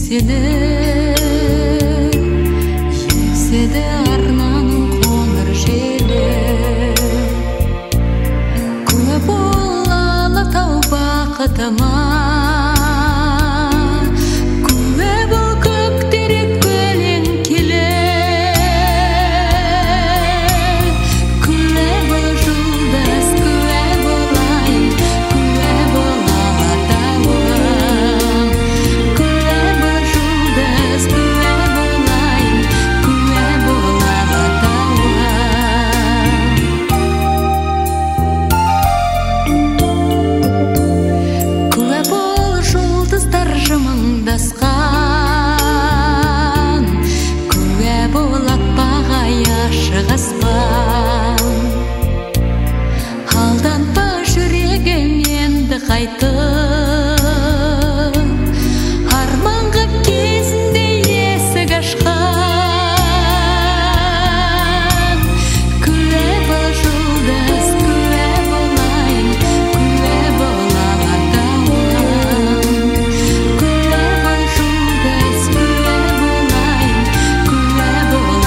сені екседі арнаның қоңыр желі күлі бол алатау бақытыма күлі бол көктерек көлең келе күлі бол жұлдыз күлі болайын күлі бол алатауым күлі бол жұлдыз күлі болайын күлі бол алатауым күлі бол жұлдыздар жымыңдасқан күлі бол аппақ ашық аспан алданба жүрегім енді қайтып арманға кезінде есік ашқан күлі бол жұлдыз күлі болайын күлі бол алатауым күлі бол жұлдыз күлі болайын күлі бол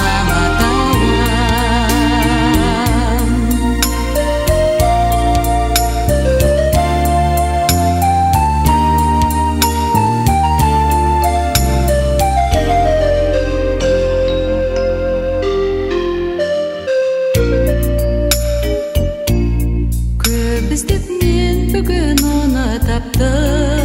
алатауым көп іздеп мен бүгін оны таптым